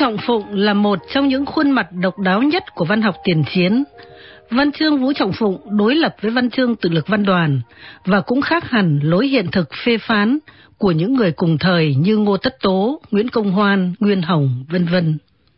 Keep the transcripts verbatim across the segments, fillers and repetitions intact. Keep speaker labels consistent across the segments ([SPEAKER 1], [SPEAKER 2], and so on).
[SPEAKER 1] Trọng Phụng là một trong những khuôn mặt độc đáo nhất của văn học tiền chiến. Văn chương Vũ Trọng Phụng đối lập với văn chương tự lực Văn Đoàn và cũng khác hẳn lối hiện thực phê phán của những người cùng thời như Ngô Tất Tố, Nguyễn Công Hoan, Nguyên Hồng, vân vân.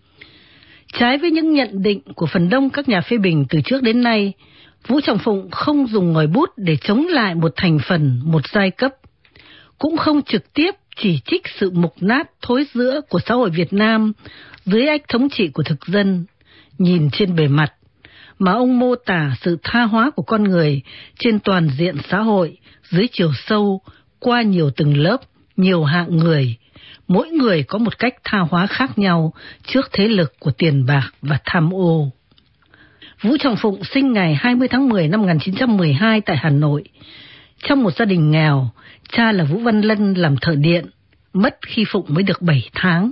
[SPEAKER 1] Trái với những nhận định của phần đông các nhà phê bình từ trước đến nay, Vũ Trọng Phụng không dùng ngòi bút để chống lại một thành phần, một giai cấp, cũng không trực tiếp chỉ trích sự mục nát thối rữa của xã hội Việt Nam dưới ách thống trị của thực dân, nhìn trên bề mặt, mà ông mô tả sự tha hóa của con người trên toàn diện xã hội, dưới chiều sâu, qua nhiều tầng lớp, nhiều hạng người, mỗi người có một cách tha hóa khác nhau trước thế lực của tiền bạc và tham ô. Vũ Trọng Phụng sinh ngày hai mươi tháng mười năm một nghìn chín trăm mười hai tại Hà Nội. Trong một gia đình nghèo, cha là Vũ Văn Lân làm thợ điện, mất khi Phụng mới được bảy tháng.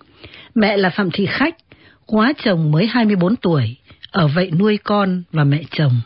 [SPEAKER 1] Mẹ là Phạm Thị Khách, quá chồng mới hai mươi bốn tuổi, ở vậy nuôi con và mẹ chồng.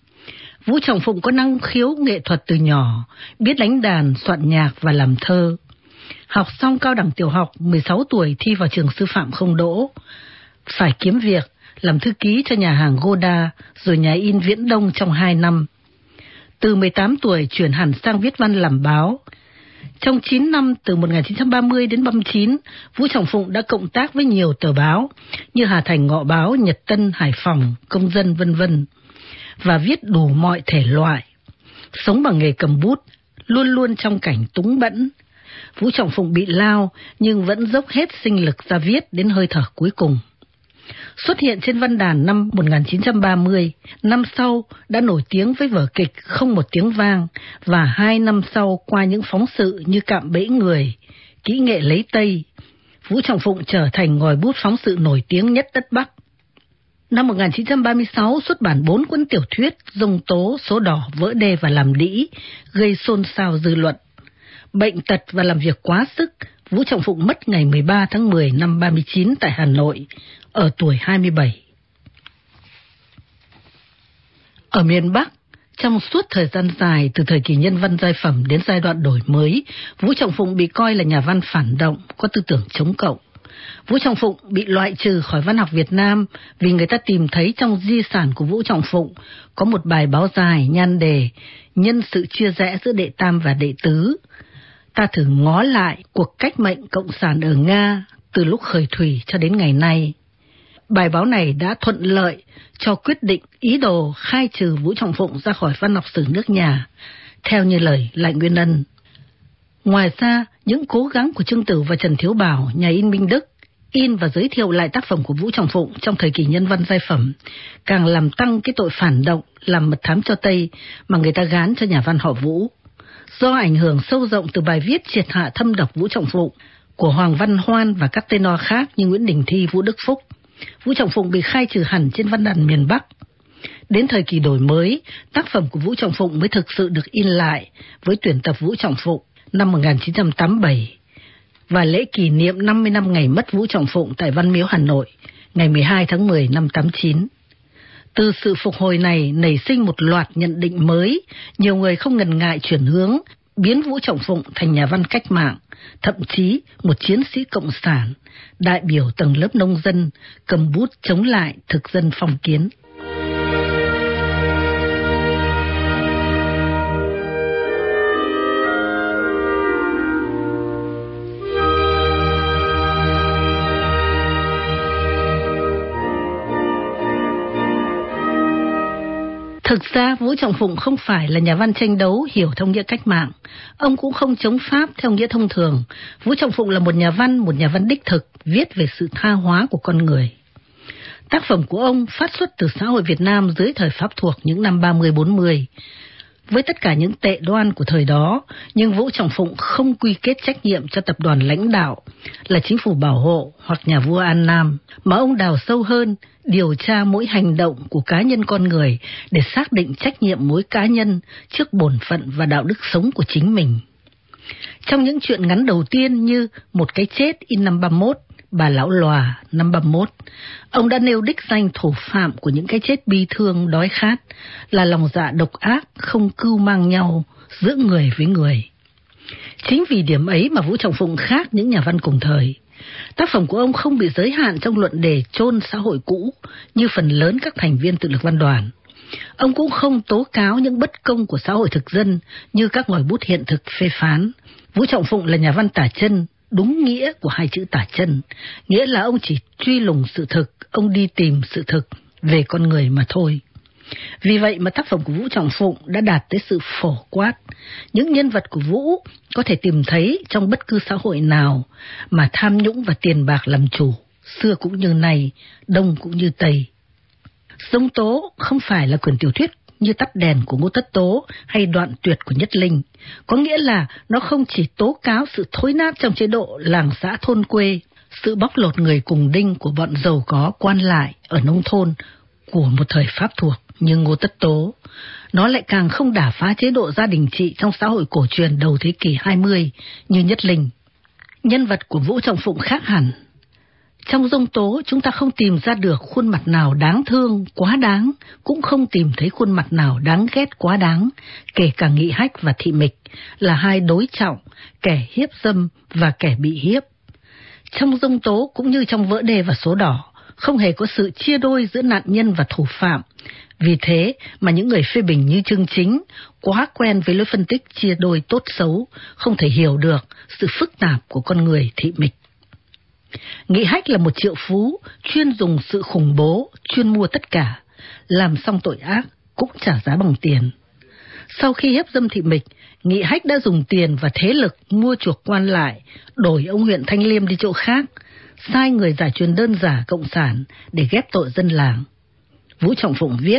[SPEAKER 1] Vũ Trọng Phụng có năng khiếu nghệ thuật từ nhỏ, biết đánh đàn, soạn nhạc và làm thơ. Học xong cao đẳng tiểu học, mười sáu tuổi thi vào trường sư phạm không đỗ. Phải kiếm việc, làm thư ký cho nhà hàng Goda, rồi nhà in Viễn Đông trong hai năm. Từ mười tám tuổi chuyển hẳn sang viết văn làm báo. Trong chín năm từ một nghìn chín trăm ba mươi đến ba mươi chín, Vũ Trọng Phụng đã cộng tác với nhiều tờ báo như Hà Thành Ngọ Báo, Nhật Tân, Hải Phòng, Công dân vân vân và viết đủ mọi thể loại. Sống bằng nghề cầm bút, luôn luôn trong cảnh túng bẫn. Vũ Trọng Phụng bị lao nhưng vẫn dốc hết sinh lực ra viết đến hơi thở cuối cùng. Xuất hiện trên văn đàn năm một nghìn chín trăm ba mươi, năm sau đã nổi tiếng với vở kịch Không một tiếng vang, và hai năm sau qua những phóng sự như Cạm bẫy người, Kỹ nghệ lấy Tây, Vũ Trọng Phụng trở thành ngòi bút phóng sự nổi tiếng nhất đất Bắc. Năm một nghìn chín trăm ba mươi sáu xuất bản bốn cuốn tiểu thuyết Dông tố, Số đỏ, Vỡ đê và Làm đĩ, gây xôn xao dư luận. Bệnh tật và làm việc quá sức, Vũ Trọng Phụng mất ngày mười ba tháng mười năm ba mươi chín tại Hà Nội, ở tuổi hai mươi bảy. Ở miền Bắc, trong suốt thời gian dài từ thời kỳ nhân văn giai phẩm đến giai đoạn đổi mới, Vũ Trọng Phụng bị coi là nhà văn phản động, có tư tưởng chống cộng. Vũ Trọng Phụng bị loại trừ khỏi văn học Việt Nam vì người ta tìm thấy trong di sản của Vũ Trọng Phụng có một bài báo dài nhan đề Nhân sự chia rẽ giữa đệ tam và đệ tứ. Ta thử ngó lại cuộc cách mệnh cộng sản ở Nga từ lúc khởi thủy cho đến ngày nay. Bài báo này đã thuận lợi cho quyết định ý đồ khai trừ Vũ Trọng Phụng ra khỏi văn học sử nước nhà, theo như lời Lại Nguyên Ân. Ngoài ra, những cố gắng của Trương Tử và Trần Thiếu Bảo, nhà in Minh Đức, in và giới thiệu lại tác phẩm của Vũ Trọng Phụng trong thời kỳ nhân văn giai phẩm, càng làm tăng cái tội phản động, làm mật thám cho Tây mà người ta gán cho nhà văn họ Vũ. Do ảnh hưởng sâu rộng từ bài viết triệt hạ thâm độc Vũ Trọng Phụng của Hoàng Văn Hoan và các tenor khác như Nguyễn Đình Thi, Vũ Đức Phúc, Vũ Trọng Phụng bị khai trừ hẳn trên văn đàn miền Bắc. Đến thời kỳ đổi mới, tác phẩm của Vũ Trọng Phụng mới thực sự được in lại với tuyển tập Vũ Trọng Phụng năm một nghìn chín trăm tám mươi bảy và lễ kỷ niệm năm mươi năm ngày mất Vũ Trọng Phụng tại Văn Miếu Hà Nội, ngày mười hai tháng mười năm tám mươi chín. Từ sự phục hồi này nảy sinh một loạt nhận định mới, nhiều người không ngần ngại chuyển hướng, biến Vũ Trọng Phụng thành nhà văn cách mạng, thậm chí một chiến sĩ cộng sản, đại biểu tầng lớp nông dân, cầm bút chống lại thực dân phong kiến. Thực ra, Vũ Trọng Phụng không phải là nhà văn tranh đấu hiểu theo nghĩa cách mạng. Ông cũng không chống Pháp theo nghĩa thông thường. Vũ Trọng Phụng là một nhà văn, một nhà văn đích thực, viết về sự tha hóa của con người. Tác phẩm của ông phát xuất từ xã hội Việt Nam dưới thời Pháp thuộc những năm ba mươi bốn mươi. Với tất cả những tệ đoan của thời đó, nhưng Vũ Trọng Phụng không quy kết trách nhiệm cho tập đoàn lãnh đạo là chính phủ bảo hộ hoặc nhà vua An Nam, mà ông đào sâu hơn, điều tra mỗi hành động của cá nhân con người để xác định trách nhiệm mỗi cá nhân trước bổn phận và đạo đức sống của chính mình. Trong những truyện ngắn đầu tiên như Một cái chết in năm ba mươi mốt, Bà Lão Lòa năm ba mươi mốt, ông đã nêu đích danh thủ phạm của những cái chết bi thương đói khát là lòng dạ độc ác không cưu mang nhau giữa người với người. Chính vì điểm ấy mà Vũ Trọng Phụng khác những nhà văn cùng thời. Tác phẩm của ông không bị giới hạn trong luận đề chôn xã hội cũ như phần lớn các thành viên tự lực văn đoàn. Ông cũng không tố cáo những bất công của xã hội thực dân như các ngòi bút hiện thực phê phán. Vũ Trọng Phụng là nhà văn tả chân, đúng nghĩa của hai chữ tả chân, nghĩa là ông chỉ truy lùng sự thực, ông đi tìm sự thực về con người mà thôi. Vì vậy mà tác phẩm của Vũ Trọng Phụng đã đạt tới sự phổ quát. Những nhân vật của Vũ có thể tìm thấy trong bất cứ xã hội nào mà tham nhũng và tiền bạc làm chủ, xưa cũng như nay, đông cũng như tây. Dông tố không phải là quyển tiểu thuyết như Tắt đèn của Ngô Tất Tố hay Đoạn tuyệt của Nhất Linh, có nghĩa là nó không chỉ tố cáo sự thối nát trong chế độ làng xã thôn quê, sự bóc lột người cùng đinh của bọn giàu có quan lại ở nông thôn của một thời Pháp thuộc như Ngô Tất Tố. Nó lại càng không đả phá chế độ gia đình trị trong xã hội cổ truyền đầu thế kỷ hai mươi như Nhất Linh. Nhân vật của Vũ Trọng Phụng khác hẳn. Trong Dông tố chúng ta không tìm ra được khuôn mặt nào đáng thương, quá đáng, cũng không tìm thấy khuôn mặt nào đáng ghét quá đáng, kể cả Nghị Hách và Thị Mịch là hai đối trọng, kẻ hiếp dâm và kẻ bị hiếp. Trong Dông tố cũng như trong Vỡ đê và Số đỏ, không hề có sự chia đôi giữa nạn nhân và thủ phạm. Vì thế mà những người phê bình như Chương Chính quá quen với lối phân tích chia đôi tốt xấu, không thể hiểu được sự phức tạp của con người Thị Mịch. Nghị Hách là một triệu phú, chuyên dùng sự khủng bố, chuyên mua tất cả, làm xong tội ác cũng trả giá bằng tiền. Sau khi hiếp dâm Thị Mịch, Nghị Hách đã dùng tiền và thế lực mua chuộc quan lại, đổi ông huyện Thanh Liêm đi chỗ khác, sai người giải truyền đơn giả cộng sản để ghép tội dân làng. Vũ Trọng Phụng viết: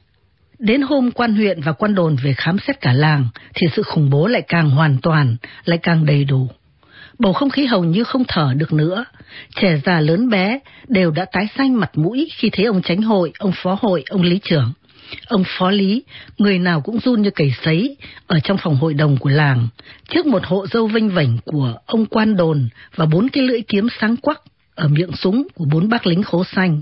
[SPEAKER 1] đến hôm quan huyện và quan đồn về khám xét cả làng thì sự khủng bố lại càng hoàn toàn, lại càng đầy đủ. Bầu không khí hầu như không thở được nữa. Trẻ già lớn bé đều đã tái xanh mặt mũi khi thấy ông chánh hội, ông phó hội, ông lý trưởng. Ông phó lý, người nào cũng run như cầy sấy ở trong phòng hội đồng của làng, trước một hộ dâu vênh vảnh của ông quan đồn và bốn cái lưỡi kiếm sáng quắc ở miệng súng của bốn bác lính khố xanh.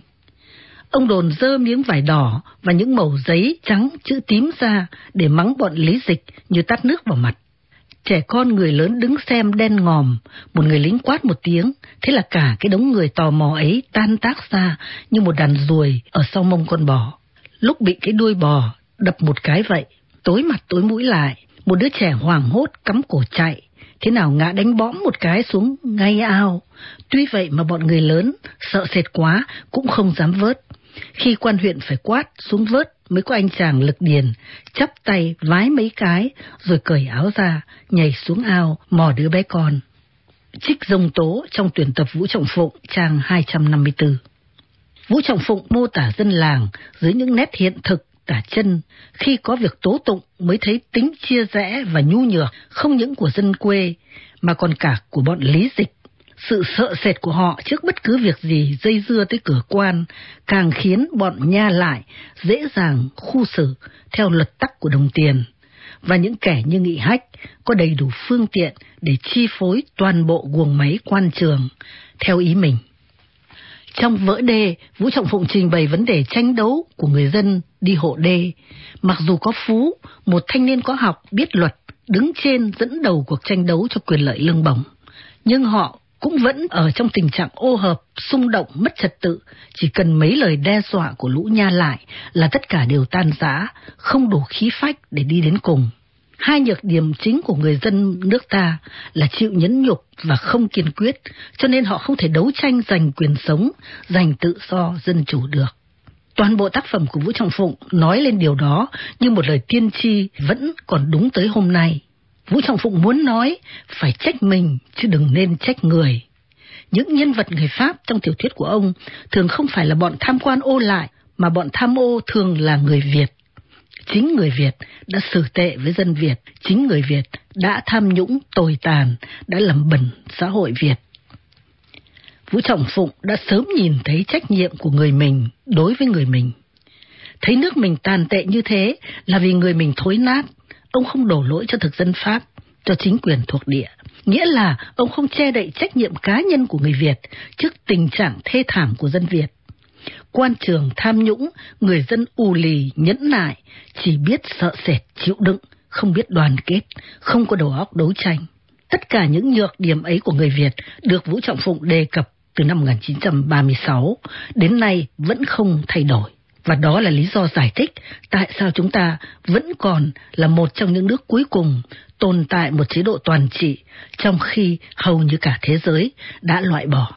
[SPEAKER 1] Ông đồn dơ miếng vải đỏ và những mẩu giấy trắng chữ tím ra để mắng bọn Lý Dịch như tát nước vào mặt. Trẻ con người lớn đứng xem đen ngòm, một người lính quát một tiếng, thế là cả cái đống người tò mò ấy tan tác ra như một đàn ruồi ở sau mông con bò. Lúc bị cái đuôi bò đập một cái vậy, tối mặt tối mũi lại, một đứa trẻ hoảng hốt cắm cổ chạy, thế nào ngã đánh bõm một cái xuống ngay ao. Tuy vậy mà bọn người lớn sợ sệt quá cũng không dám vớt. Khi quan huyện phải quát xuống vớt, mới có anh chàng Lực Điền chắp tay vái mấy cái rồi cởi áo ra, nhảy xuống ao mò đứa bé con. Trích Dông tố trong tuyển tập Vũ Trọng Phụng trang hai trăm năm mươi tư. Vũ Trọng Phụng mô tả dân làng dưới những nét hiện thực tả chân, khi có việc tố tụng mới thấy tính chia rẽ và nhu nhược không những của dân quê mà còn cả của bọn Lý Dịch. Sự sợ sệt của họ trước bất cứ việc gì dây dưa tới cửa quan càng khiến bọn nha lại dễ dàng khu xử theo luật tắc của đồng tiền, và những kẻ như Nghị Hách có đầy đủ phương tiện để chi phối toàn bộ guồng máy quan trường theo ý mình. Trong Vỡ đê, Vũ Trọng Phụng trình bày vấn đề tranh đấu của người dân đi hộ đê. Mặc dù có Phú, một thanh niên có học biết luật, đứng trên dẫn đầu cuộc tranh đấu cho quyền lợi lương bổng, nhưng họ cũng vẫn ở trong tình trạng ô hợp, xung động, mất trật tự. Chỉ cần mấy lời đe dọa của lũ nha lại là tất cả đều tan rã, không đủ khí phách để đi đến cùng. Hai nhược điểm chính của người dân nước ta là chịu nhẫn nhục và không kiên quyết, cho nên họ không thể đấu tranh giành quyền sống, giành tự do, dân chủ được. Toàn bộ tác phẩm của Vũ Trọng Phụng nói lên điều đó như một lời tiên tri vẫn còn đúng tới hôm nay. Vũ Trọng Phụng muốn nói phải trách mình chứ đừng nên trách người. Những nhân vật người Pháp trong tiểu thuyết của ông thường không phải là bọn tham quan ô lại, mà bọn tham ô thường là người Việt. Chính người Việt đã xử tệ với dân Việt, chính người Việt đã tham nhũng tồi tàn, đã làm bẩn xã hội Việt. Vũ Trọng Phụng đã sớm nhìn thấy trách nhiệm của người mình đối với người mình. Thấy nước mình tàn tệ như thế là vì người mình thối nát, ông không đổ lỗi cho thực dân Pháp, cho chính quyền thuộc địa. Nghĩa là ông không che đậy trách nhiệm cá nhân của người Việt trước tình trạng thê thảm của dân Việt. Quan trường tham nhũng, người dân ù lì, nhẫn nại, chỉ biết sợ sệt, chịu đựng, không biết đoàn kết, không có đầu óc đấu tranh. Tất cả những nhược điểm ấy của người Việt được Vũ Trọng Phụng đề cập từ năm một nghìn chín trăm ba mươi sáu đến nay vẫn không thay đổi. Và đó là lý do giải thích tại sao chúng ta vẫn còn là một trong những nước cuối cùng tồn tại một chế độ toàn trị, trong khi hầu như cả thế giới đã loại bỏ.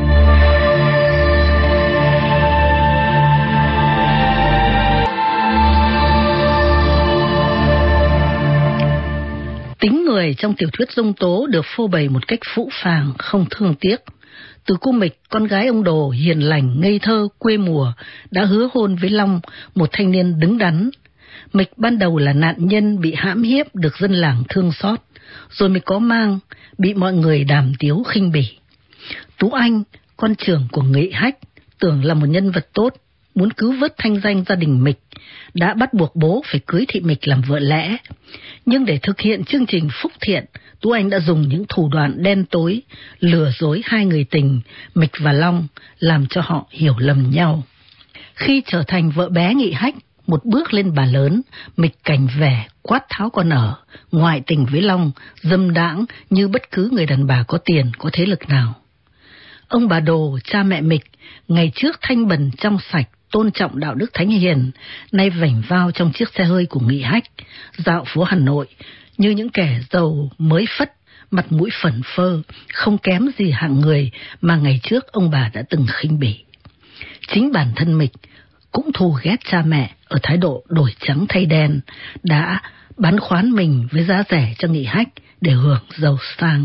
[SPEAKER 1] Tính người trong tiểu thuyết Dông Tố được phô bày một cách phũ phàng, không thương tiếc. Từ cô Mịch, con gái ông Đồ, hiền lành, ngây thơ, quê mùa, đã hứa hôn với Long, một thanh niên đứng đắn. Mịch ban đầu là nạn nhân bị hãm hiếp được dân làng thương xót, rồi mới có Mang, bị mọi người đàm tiếu khinh bỉ. Tú Anh, con trưởng của Nghị Hách, tưởng là một nhân vật tốt, muốn cứu vớt thanh danh gia đình Mịch, đã bắt buộc bố phải cưới thị Mịch làm vợ lẽ. Nhưng để thực hiện chương trình phúc thiện, Tú Anh đã dùng những thủ đoạn đen tối, lừa dối hai người tình, Mịch và Long, làm cho họ hiểu lầm nhau. Khi trở thành vợ bé Nghị Hách, một bước lên bà lớn, Mịch cảnh vẻ, quát tháo con ở, ngoại tình với Long, dâm đãng như bất cứ người đàn bà có tiền, có thế lực nào. Ông bà Đồ, cha mẹ Mịch, ngày trước thanh bần trong sạch, tôn trọng đạo đức thánh hiền, nay vảnh vào trong chiếc xe hơi của Nghị Hách, dạo phố Hà Nội, như những kẻ giàu mới phất, mặt mũi phẩn phơ, không kém gì hạng người mà ngày trước ông bà đã từng khinh bỉ. Chính bản thân Mịch cũng thù ghét cha mẹ ở thái độ đổi trắng thay đen, đã bán khoán mình với giá rẻ cho Nghị Hách để hưởng giàu sang.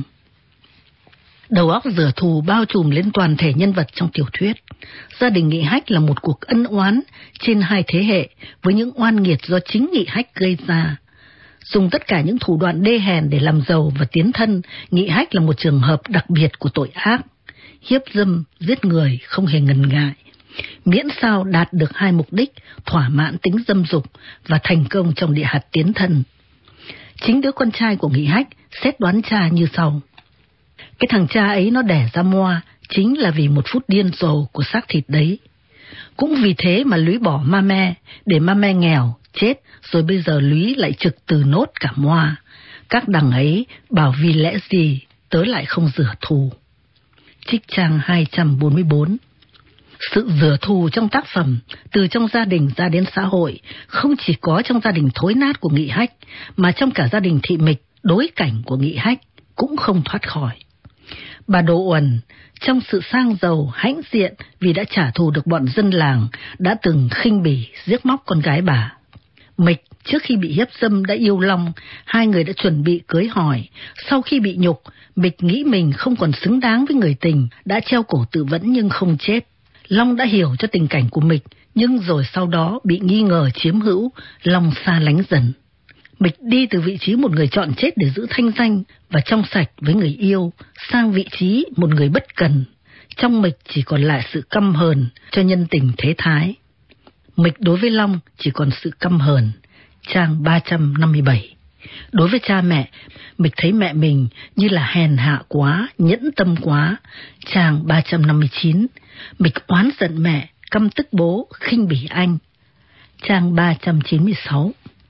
[SPEAKER 1] Đầu óc rửa thù bao trùm lên toàn thể nhân vật trong tiểu thuyết. Gia đình Nghị Hách là một cuộc ân oán trên hai thế hệ với những oan nghiệt do chính Nghị Hách gây ra. Dùng tất cả những thủ đoạn đê hèn để làm giàu và tiến thân, Nghị Hách là một trường hợp đặc biệt của tội ác. Hiếp dâm, giết người không hề ngần ngại. Miễn sao đạt được hai mục đích, thỏa mãn tính dâm dục và thành công trong địa hạt tiến thân. Chính đứa con trai của Nghị Hách xét đoán cha như sau. Cái thằng cha ấy nó đẻ ra moa chính là vì một phút điên rồ của xác thịt đấy. Cũng vì thế mà Lúy bỏ ma me, để ma me nghèo, chết, rồi bây giờ Lúy lại trực từ nốt cả moa. Các đằng ấy bảo vì lẽ gì tớ lại không rửa thù. Trích trang hai trăm bốn mươi bốn. Sự rửa thù trong tác phẩm, từ trong gia đình ra đến xã hội, không chỉ có trong gia đình thối nát của Nghị Hách, mà trong cả gia đình thị Mịch, đối cảnh của Nghị Hách, cũng không thoát khỏi. Bà Đồ Uẩn, trong sự sang giàu, hãnh diện vì đã trả thù được bọn dân làng, đã từng khinh bỉ, giết móc con gái bà. Mịch, trước khi bị hiếp dâm đã yêu Long, hai người đã chuẩn bị cưới hỏi. Sau khi bị nhục, Mịch nghĩ mình không còn xứng đáng với người tình, đã treo cổ tự vẫn nhưng không chết. Long đã hiểu cho tình cảnh của Mịch, nhưng rồi sau đó bị nghi ngờ chiếm hữu, Long xa lánh dần. Mịch đi từ vị trí một người chọn chết để giữ thanh danh và trong sạch với người yêu, sang vị trí một người bất cần. Trong Mịch chỉ còn lại sự căm hờn cho nhân tình thế thái. Mịch đối với Long chỉ còn sự căm hờn. Trang ba trăm năm mươi bảy. Đối với cha mẹ, Mịch thấy mẹ mình như là hèn hạ quá, nhẫn tâm quá. Trang ba trăm năm mươi chín. Mịch oán giận mẹ, căm tức bố, khinh bỉ anh. Trang ba trăm chín mươi sáu.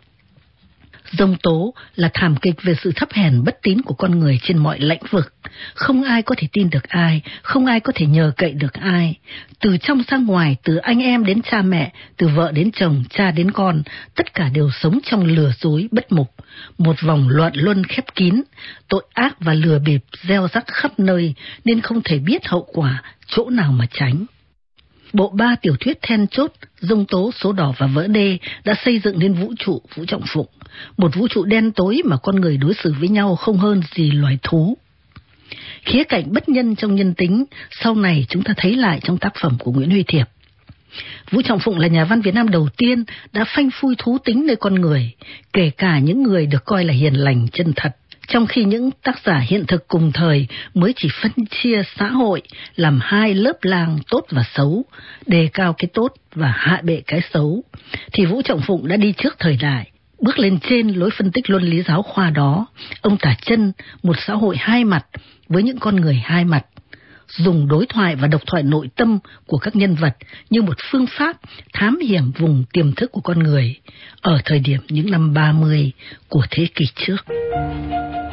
[SPEAKER 1] Dông Tố là thảm kịch về sự thấp hèn bất tín của con người trên mọi lĩnh vực. Không ai có thể tin được ai, không ai có thể nhờ cậy được ai. Từ trong sang ngoài, từ anh em đến cha mẹ, từ vợ đến chồng, cha đến con, tất cả đều sống trong lừa dối bất mục. Một vòng loạn luân khép kín, tội ác và lừa bịp gieo rắc khắp nơi nên không thể biết hậu quả, chỗ nào mà tránh. Bộ ba tiểu thuyết then chốt, Dông Tố, Số Đỏ và Vỡ Đê đã xây dựng nên vũ trụ Vũ Trọng Phụng, một vũ trụ đen tối mà con người đối xử với nhau không hơn gì loài thú. Khía cạnh bất nhân trong nhân tính, sau này chúng ta thấy lại trong tác phẩm của Nguyễn Huy Thiệp. Vũ Trọng Phụng là nhà văn Việt Nam đầu tiên đã phanh phui thú tính nơi con người, kể cả những người được coi là hiền lành chân thật. Trong khi những tác giả hiện thực cùng thời mới chỉ phân chia xã hội làm hai lớp lang tốt và xấu, đề cao cái tốt và hạ bệ cái xấu, thì Vũ Trọng Phụng đã đi trước thời đại, bước lên trên lối phân tích luân lý giáo khoa đó. Ông tả chân một xã hội hai mặt với những con người hai mặt, dùng đối thoại và độc thoại nội tâm của các nhân vật như một phương pháp thám hiểm vùng tiềm thức của con người ở thời điểm những năm ba mươi của thế kỷ trước.